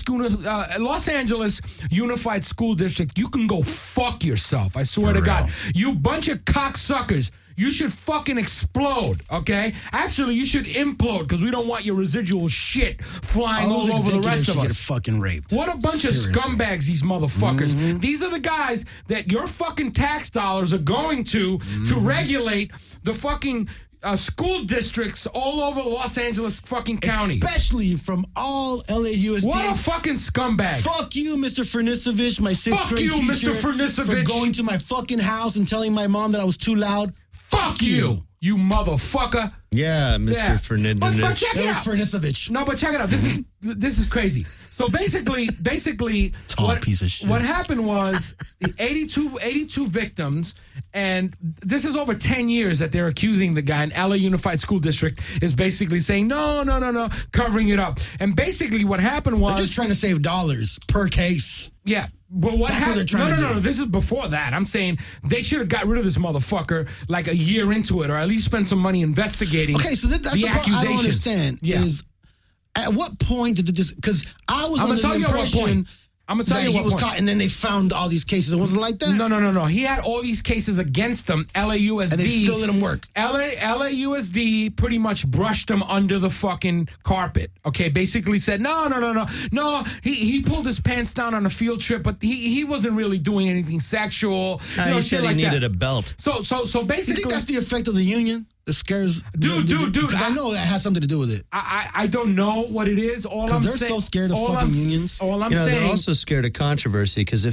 Unified School District. You can go fuck yourself. I swear to God. You bunch of cocksuckers. You should fucking explode, okay? Actually, you should implode because we don't want your residual shit flying all over the rest of us. Get fucking raped. What a bunch of scumbags, these motherfuckers. These are the guys that your fucking tax dollars are going to regulate the fucking school districts all over Los Angeles fucking county. Especially from all LAUSD. What a fucking scumbag. Fuck you, Mr. Fernisovich, my sixth grade teacher. Fuck you, Mr. Fernisovich. For going to my fucking house and telling my mom that I was too loud. Fuck you, you motherfucker. Yeah, Mr. Fernandez. But check it out. Fernisovich. No, but check it out. This is crazy. So basically, piece of shit. What happened was the 82 victims, and this is over 10 years that they're accusing the guy. And LA Unified School District is basically saying no, covering it up. And basically, what happened was they're just trying to save dollars per case. Yeah. But what That's happened? what they're trying to do. No. This is before that. I'm saying they should have got rid of this motherfucker like a year into it, or at least spend some money investigating. Okay, so that's the part I don't understand. Yeah. Is at what point did this? Because I was under the impression I'm gonna tell you he what was point. caught, and then they found all these cases. It wasn't like that. No. He had all these cases against him. LAUSD, and they still let him work. LAUSD pretty much brushed him under the fucking carpet. Okay, basically said no. He pulled his pants down on a field trip, but he wasn't really doing anything sexual. He said he needed a belt. So basically, You think that's the effect of the union? It scares dude. Because I know that has something to do with it. I don't know what it is. All I'm they're saying, so scared of fucking unions. All I'm saying, they're also scared of controversy because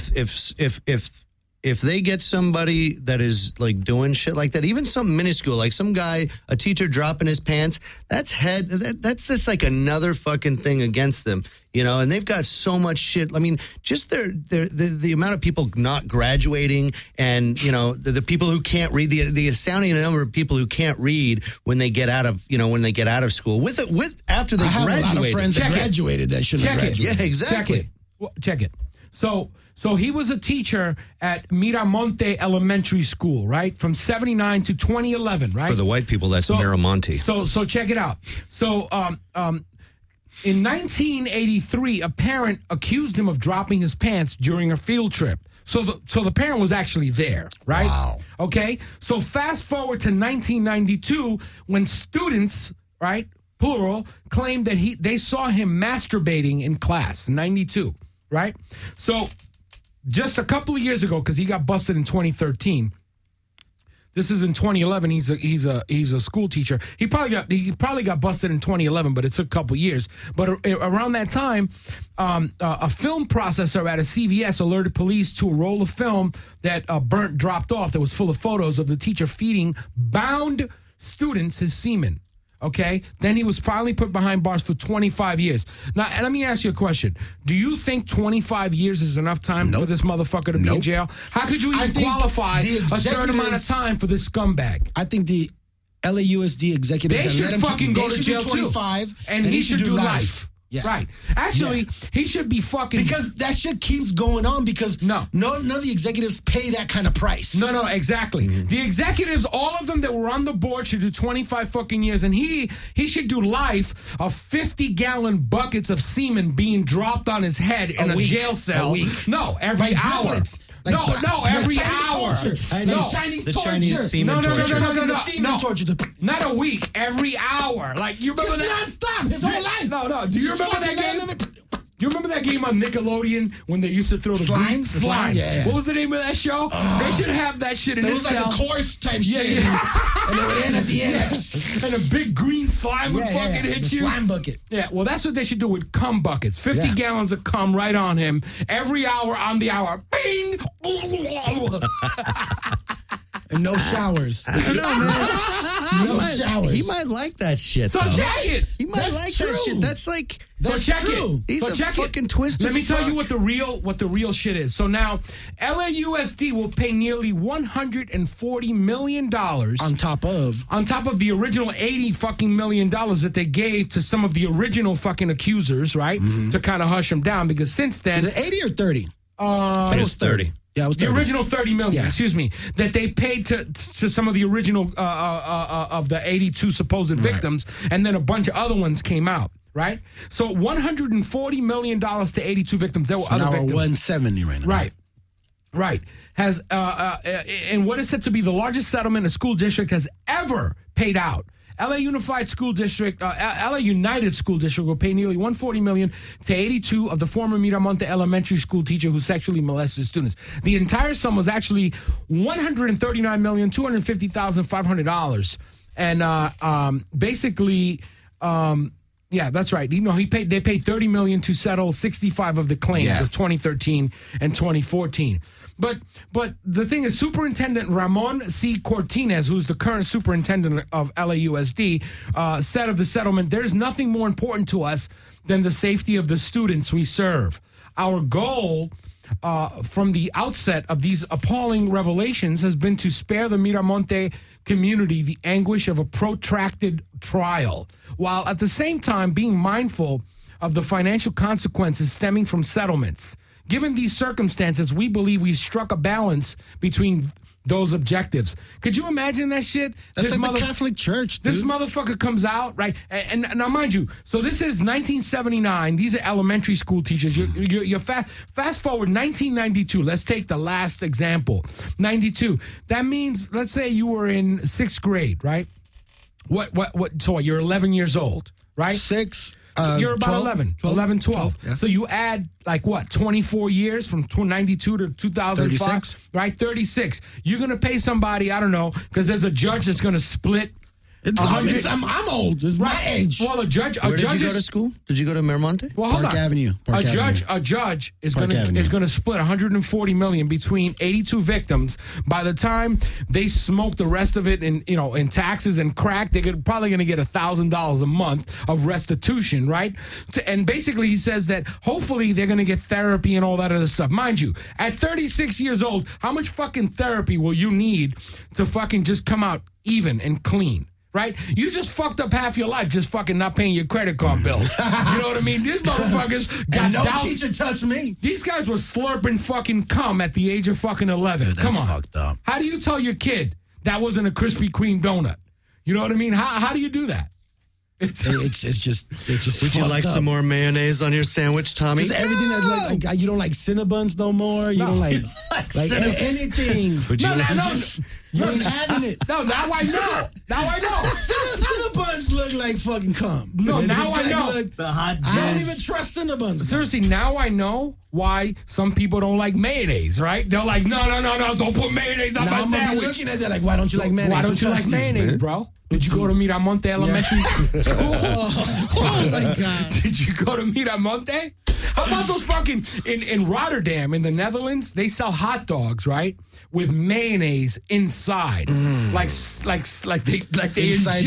if they get somebody that is like doing shit like that, even something minuscule, like some guy, a teacher dropping his pants, that's just like another fucking thing against them, and they've got so much shit. I mean, just the amount of people not graduating and, the people who can't read, the astounding number of people who can't read when they get out of school after they I have graduate. a lot of friends that graduated that shouldn't have graduated. Yeah, exactly. Check it. So he was a teacher at Miramonte Elementary School, right? From 79 to 2011, right? For the white people, that's Miramonte. So check it out. So in 1983, a parent accused him of dropping his pants during a field trip. So the parent was actually there, right? Wow. Okay. So fast forward to 1992 when students, right, plural, claimed that they saw him masturbating in class. 92, right? So just a couple of years ago, because he got busted in 2013. This is in 2011. He's a school teacher. He probably got busted in 2011, but it took a couple years. But around that time, a film processor at a CVS alerted police to a roll of film that Burnt dropped off that was full of photos of the teacher feeding bound students his semen. Okay? Then he was finally put behind bars for 25 years. Now, and let me ask you a question. Do you think 25 years is enough time for this motherfucker to be in jail? How could you even qualify a certain amount of time for this scumbag? I think the LAUSD executives They should fucking go to jail too. 25, and he should do life. Yeah. Right. Actually, he should be fucking... Because that shit keeps going on because none of the executives pay that kind of price. No, exactly. Mm-hmm. The executives, all of them that were on the board should do 25 fucking years, and he should do life of 50-gallon buckets of semen being dropped on his head in a jail cell. A week. No, every hour. Like no, every hour. Chinese torture. Chinese semen torture. Semen torture. Not a week, every hour. Like, you remember that? Non-stop, his whole life. No. Do you remember that game? You remember that game on Nickelodeon when they used to throw the slime? Slime. Yeah. What was the name of that show? They should have that shit in this cell. It was like a course type shit. And they would end at the end. And a big green slime would fucking hit the you. Slime bucket. Yeah, well, that's what they should do with cum buckets. 50 gallons of cum right on him. Every hour on the hour. Bing! And no showers. I don't know, man. No showers. He might like that shit. So though. check it. He might That's like true. that shit. That's like That's check true. it. He's So a check fucking it. twisted Let me tell you fuck. what the real shit is. So now, LAUSD will pay nearly $140 million On top of the original $80 million that they gave to some of the original fucking accusers, right? To kind of hush them down, because since then, is it 80 or 30? It was 30. Yeah, it was the 30. original $30 million, Yeah. excuse me, that they paid to some of the original of the 82 supposed victims, and then a bunch of other ones came out, right? So $140 million to 82 victims. There were other Now we're victims. 170 right now. Right. Has and what is said to be the largest settlement a school district has ever paid out. LA United School District will pay nearly $140 million to 82 of the former Miramonte Elementary School teacher who sexually molested students. The entire sum was actually $139,250,500, and basically. Yeah, that's right. You know, they paid $30 million to settle 65 of the claims of 2013 and 2014. But the thing is, Superintendent Ramon C. Cortinez, who's the current superintendent of LAUSD, said of the settlement, "There's nothing more important to us than the safety of the students we serve. Our goal from the outset of these appalling revelations has been to spare the Miramonte community the anguish of a protracted trial, while at the same time being mindful of the financial consequences stemming from settlements. Given these circumstances, we believe we struck a balance between those objectives." Could you imagine that shit? That's like the Catholic Church, dude. This motherfucker comes out, right? And now, mind you, so this is 1979. These are elementary school teachers. You're fast forward 1992. Let's take the last example. 92. That means, let's say you were in 6th grade, right? What? So you're 11 years old, right? 6. You're about 11, 12. Yeah. So you add, like, what, 24 years from 92 to 2005? 36. Right, 36. You're going to pay somebody, I don't know, because there's a judge that's going to split. I'm old. It's my age. Well, Where did you go to school? Did you go to Miramonte? Well, hold Park on. Avenue. Park Avenue. A judge is Park going Avenue. to split $140 million between 82 victims. By the time they smoke the rest of it in taxes and crack, they're probably going to get $1,000 a month of restitution, right? And basically, he says that hopefully they're going to get therapy and all that other stuff. Mind you, at 36 years old, how much fucking therapy will you need to fucking just come out even and clean? Right? You just fucked up half your life just fucking not paying your credit card bills. You know what I mean? These motherfuckers got And no doused. teacher touched me. These guys were slurping fucking cum at the age of fucking 11. Dude, that's Come on. fucked up. How do you tell your kid that wasn't a Krispy Kreme donut? You know what I mean? How do you do that? It's just Would you like fucked some up. more mayonnaise on your sandwich, Tommy? Just everything that's like you don't like Cinnabons no more. You don't like anything. Would you like You ain't having it. No, now I know. Now I know. Cinnabons look like fucking cum. No, It's now just I know. look- the hot I don't jazz? even trust Cinnabons. Seriously, now I know why some people don't like mayonnaise, right? They're like, no, don't put mayonnaise on Now my I'm gonna be sandwich. looking at that like, why don't you like mayonnaise? Why don't you like Trust mayonnaise, bro? Did you go to Miramonte Elementary School? Oh my God. Did you go to Miramonte? How about those fucking in Rotterdam in the Netherlands? They sell hot dogs, right, with mayonnaise inside, like they Inside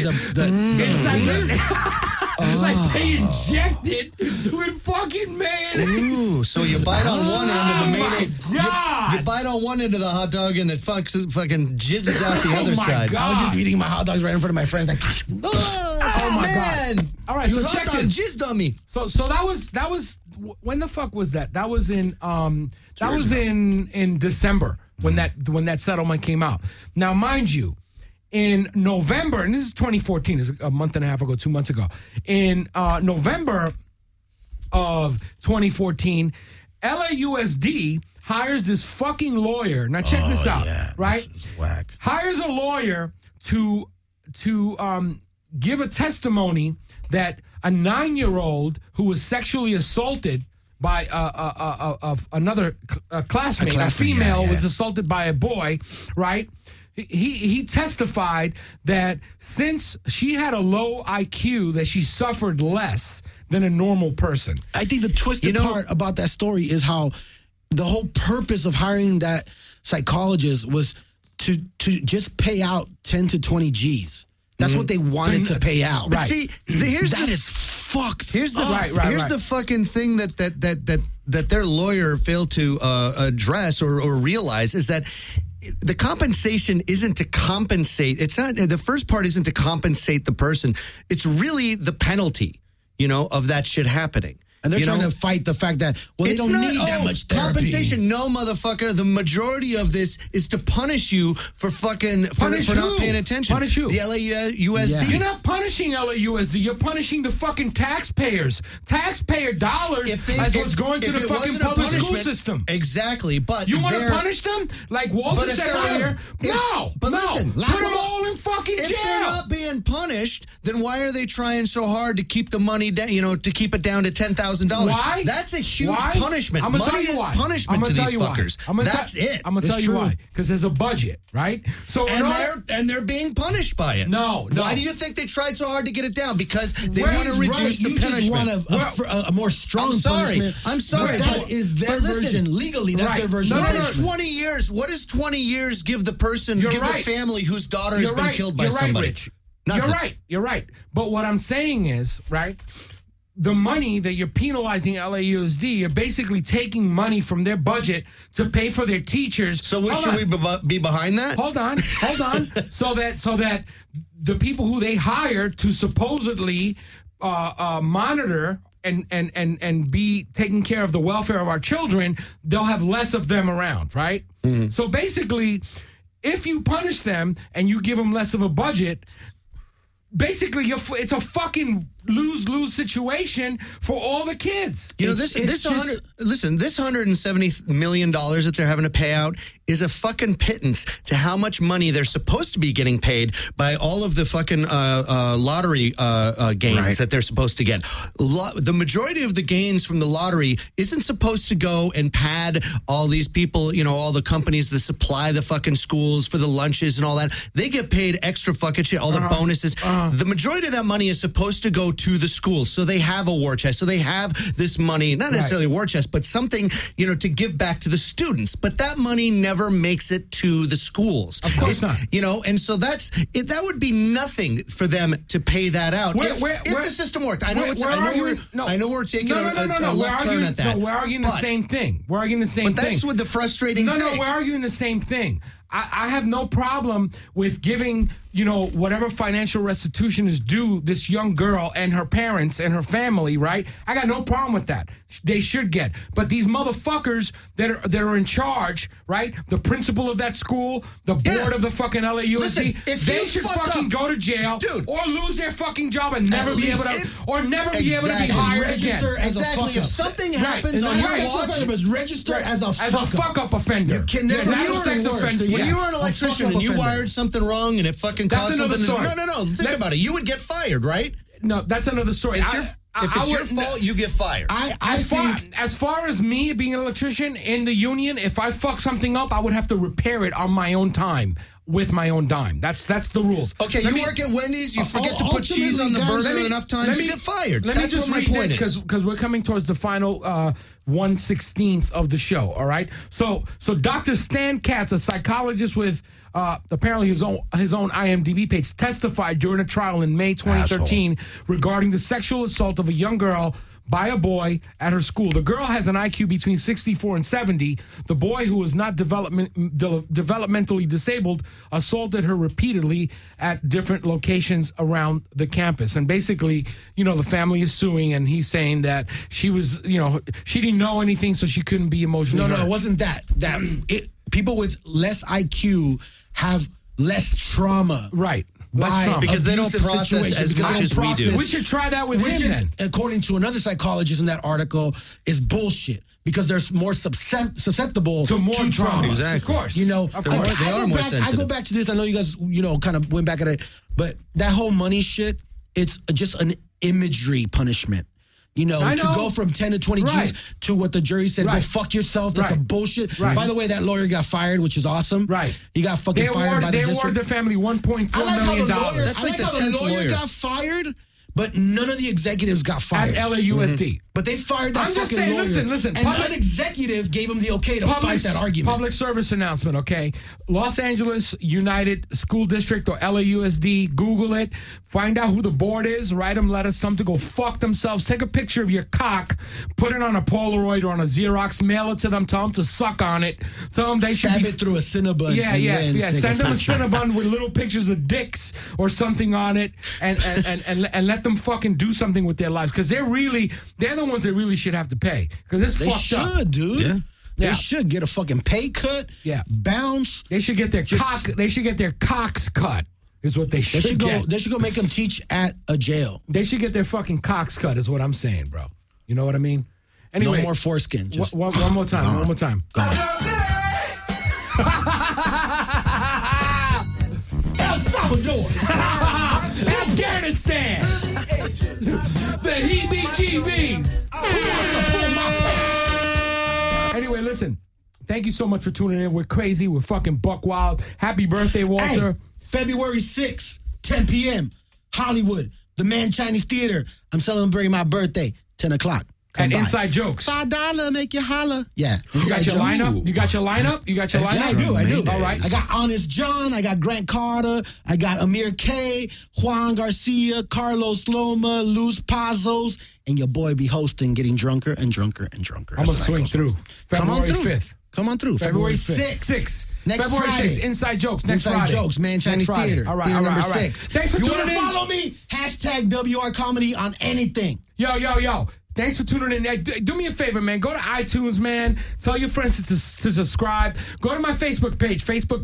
like they injected with fucking mayonnaise. Ooh, so you bite on one end of the mayonnaise. Oh my God! You bite on one end of the hot dog and it fucking jizzes out the Oh other my side. God. I was just eating my hot dogs right in front of my friends. Like, Oh, my man! God. All right, Your so hot check dog this. jizzed on me. So that was when the fuck was that? That was in in December when that settlement came out. Now, mind you, in November, and this is 2014, this is a month and a half ago, 2 months ago. In November of 2014, LAUSD hires this fucking lawyer. Now check this out, yeah, right? This is whack. Hires a lawyer to give a testimony that a 9-year-old who was sexually assaulted by another classmate, a classmate, female yeah. was assaulted by a boy, right? He testified that since she had a low IQ, that she suffered less than a normal person. I think the twisted part about that story is how the whole purpose of hiring that psychologist was to just pay out 10 to 20 G's. That's what they wanted to pay out. But see, that is fucked. Here's the Right. the fucking thing that their lawyer failed to address or realize is that the compensation isn't to compensate. It's not, the first part isn't to compensate the person. It's really the penalty, of that shit happening. And they're trying to fight the fact that, they don't need that much therapy. Compensation. No, motherfucker. The majority of this is to punish you for not paying attention. Punish you. The LAUSD. Yeah. You're not punishing LAUSD. You're punishing the fucking taxpayers. Taxpayer dollars as what's going to the fucking public school system. Exactly. But you want to punish them? Like Walter said earlier? No. Listen, put them all in fucking jail. If they're not being punished, then why are they trying so hard to keep the money down, to keep it down to $10,000? Why? That's a huge punishment. Money is punishment to these fuckers. That's it. I'm gonna tell you why. Because there's a budget, right? So they're being punished by it. No. Why do you think they tried so hard to get it down? Because they want to reduce the punishment. You just want a more strong punishment. I'm sorry. But that is their version. Legally, that's their version. What is 20 years? What does 20 years give the person, the family whose daughter has been killed by somebody? Rich. Nothing. You're right. But what I'm saying is, right, the money that you're penalizing LAUSD, you're basically taking money from their budget to pay for their teachers. So should we be behind that? Hold on. so that the people who they hire to supposedly monitor and be taking care of the welfare of our children, they'll have less of them around, right? Mm-hmm. So basically, if you punish them and you give them less of a budget, basically it's a fucking lose-lose situation for all the kids. This $170 million that they're having to pay out is a fucking pittance to how much money they're supposed to be getting paid by all of the fucking lottery gains that they're supposed to get. The majority of the gains from the lottery isn't supposed to go and pad all these people, all the companies that supply the fucking schools for the lunches and all that. They get paid extra fucking shit, all the bonuses. The majority of that money is supposed to go to the schools. So they have a war chest. So they have this money, not necessarily a war chest, but something, to give back to the students. But that money never makes it to the schools. Of course not. And so that would be nothing for them to pay that out if the system worked. I know we're taking a left turn at that. No, we're arguing the same thing. But that's what the frustrating thing. No, we're arguing the same thing. I have no problem with giving, whatever financial restitution is due this young girl and her parents and her family, right? I got no problem with that. They should get. But these motherfuckers that are in charge, right? The principal of that school, the board of the fucking LAUSD, they should fucking go to jail, or lose their fucking job and never be able to be hired again. Exactly. If something happens on your watch, register as a fuck-up offender. You can never that's a sex offender. When you were an electrician and you wired something wrong and it fucking caused something. Story. No. Think about it. You would get fired, right? No, that's another story. If it's your fault, you get fired. As far as me being an electrician in the union, if I fuck something up, I would have to repair it on my own time with my own dime. That's the rules. Okay, you work at Wendy's, you forget to put cheese on the burger enough times, you get fired. That's what my point is. Because we're coming towards the final 1/16th of the show, all right? So Dr. Stan Katz, a psychologist with apparently his own IMDb page, testified during a trial in May 2013 regarding the sexual assault of a young girl by a boy at her school. The girl has an IQ between 64 and 70. The boy, who is not developmentally disabled, assaulted her repeatedly at different locations around the campus. And basically, the family is suing, and he's saying that she was, she didn't know anything, so she couldn't be emotionally hurt. No, it wasn't that. People with less IQ have less trauma. Right. Because they don't process as much as we do. We should try that with him then. According to another psychologist in that article, is bullshit. Because they're more susceptible to trauma. Exactly. Of course. They are more sensitive. I go back to this. I know you guys, kind of went back at it. But that whole money shit, it's just an imagery punishment. To go from 10 to 20 G's to what the jury said, go fuck yourself. That's a bullshit. Right. By the way, that lawyer got fired, which is awesome. Right. He got fucking fired by the district. They awarded the family $1.4 million. I like how the lawyer got fired, but none of the executives got At fired. LAUSD. But they fired that I'm fucking just saying, lawyer. listen. And an executive gave him the okay to fight that argument. Public service announcement, okay? Los Angeles United School District or LAUSD, Google it. Find out who the board is. Write them letters, some to go fuck themselves. Take a picture of your cock, put it on a Polaroid or on a Xerox, mail it to them, tell them to suck on it. Tell them they Stab should it through a Cinnabon. Yeah. Send them a Cinnabon with little pictures of dicks or something on it, and let them fucking do something with their lives, because they're the ones that really should have to pay, because it's They fucked up. should, dude. Yeah. They Yeah. should get a fucking pay cut. Yeah. Bounce. They should get their They should get their cocks cut. Is what they should get. They should go make them teach at a jail. They should get their fucking cocks cut. Is what I'm saying, bro. You know what I mean? Anyway, No more foreskin. Just one more time. gone. One more time. El Salvador. Afghanistan. The heebie-jeebies. Anyway, listen. Thank you so much for tuning in. We're crazy. We're fucking buck wild. Happy birthday, Walter. Hey, February 6th, 10 p.m., Hollywood, the Man Chinese Theater. I'm celebrating my birthday, 10 o'clock. Come And by. Inside Jokes. $5 make you holla. Yeah. You got your lineup? You got your lineup? You got your lineup? Yeah, I do. All right. I got Honest John. I got Grant Carter. I got Amir K, Juan Garcia, Carlos Loma, Luz Pazos, and your boy be hosting, getting drunker and drunker and drunker. I'm going to swing through. Come on February through. 5th. Come on through. February 6th. 6th. Next February Friday. 6th. Inside Jokes. Next Inside Friday. Jokes, Man Chinese Next Friday. Theater. All right. Theater all right, number all right. 6. Thanks for you tuning in. want to follow me? Hashtag WR Comedy on anything. Yo. Thanks for tuning in. Do me a favor, man. Go to iTunes, man. Tell your friends to subscribe. Go to my Facebook page,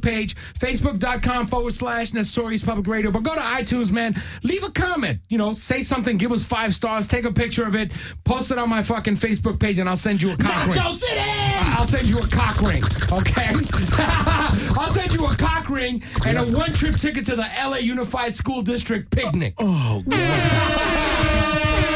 facebook.com/Nestorius Public Radio. But go to iTunes, man. Leave a comment. Say something. Give us 5 stars. Take a picture of it. Post it on my fucking Facebook page, and I'll send you a cock ring. Nacho City! I'll send you a cock ring, okay? I'll send you a cock ring and a one-trip ticket to the LA Unified School District picnic. Oh, God.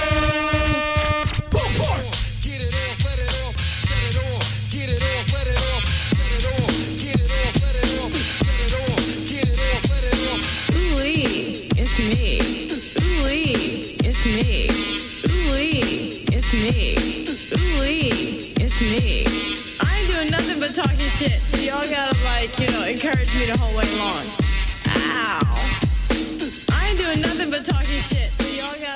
Get it off, let it off, shut it off. Get it off, let it off, shut it off. Get it off, let it off, shut it off. Get it off, let it off. Ooh-wee, it's me. Ooh-wee, it's me. Ooh-wee, it's me. Ooh-wee, it's me. I ain't doing nothing but talking shit, so y'all gotta, encourage me the whole way along. Ow. I ain't doing nothing but talking shit, so y'all gotta